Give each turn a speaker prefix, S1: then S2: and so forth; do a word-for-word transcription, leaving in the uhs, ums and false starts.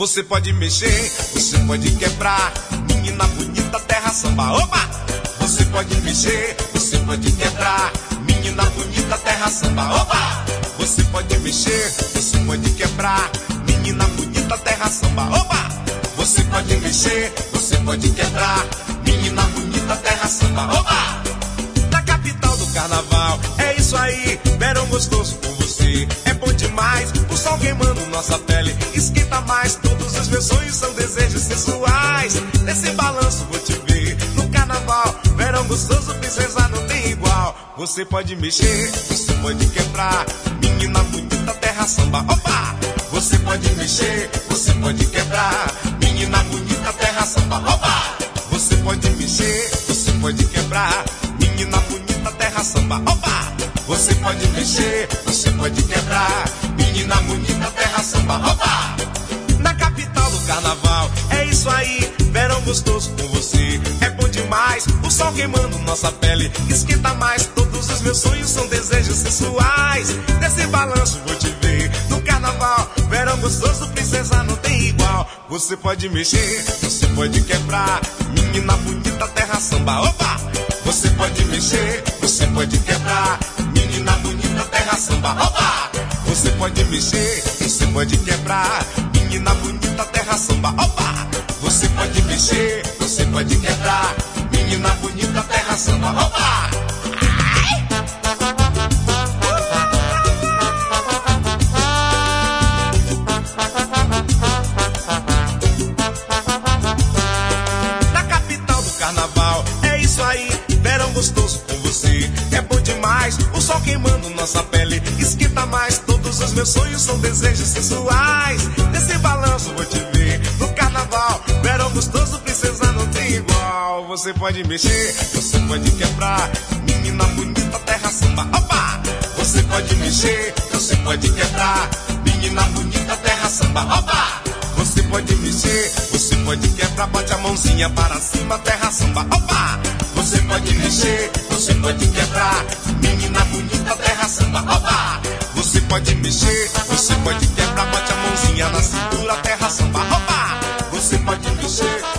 S1: Você pode mexer, você pode quebrar, menina bonita, terra samba. Opa! Você pode mexer, você pode quebrar, menina bonita, terra samba. Opa! Você pode mexer, você pode quebrar, menina bonita, terra samba. Opa! Você pode mexer, você pode quebrar, menina bonita, terra samba. Opa! Na capital do carnaval, é isso aí, verão gostoso com você. É bom demais, o sol queimando nossa pele, esquenta mais, todos os meus sonhos são desejos sensuais. Nesse balanço vou te ver, no carnaval, verão gostoso, princesa não tem igual. Você pode mexer, você pode quebrar, menina bonita, terra samba. Opa! Você pode mexer, você pode quebrar, menina bonita, terra samba. Opa! Você pode mexer, você pode quebrar, menina bonita, terra samba. Opa! Você pode mexer, você pode quebrar, menina bonita, terra samba. Opa! Na capital do carnaval, é isso aí, verão gostoso com você. É bom demais, o sol queimando nossa pele, esquenta mais, todos os meus sonhos são desejos sensuais. Nesse balanço vou te ver, no carnaval, verão gostoso, princesa não tem igual. Você pode mexer, você pode quebrar, menina bonita, terra samba. Opa! Você pode mexer, você pode quebrar, menina bonita, terra samba. Opa! Você pode mexer, você pode quebrar, menina bonita, terra samba. Opa! Você pode mexer, você pode quebrar, menina bonita, terra samba. Opa! Na capital do carnaval, é isso aí, verão gostoso com você. É bom demais, o sol queimando nossa pele, esquenta mais, todos os meus sonhos são desejos sensuais. Nesse balanço vou te ver, no carnaval, verão gostoso, princesa não tem igual. Você pode mexer, você pode quebrar, menina bonita, terra samba. Opa! Você pode mexer, você pode quebrar, menina bonita, terra samba. Opa! Você pode mexer, você pode quebrar, bote a mãozinha para cima, terra samba. Opa! Você pode mexer, você pode quebrar, menina bonita, terra samba. Opa! Você pode mexer, você pode quebrar, bote a mãozinha na cintura, terra samba. Opa! Você pode mexer,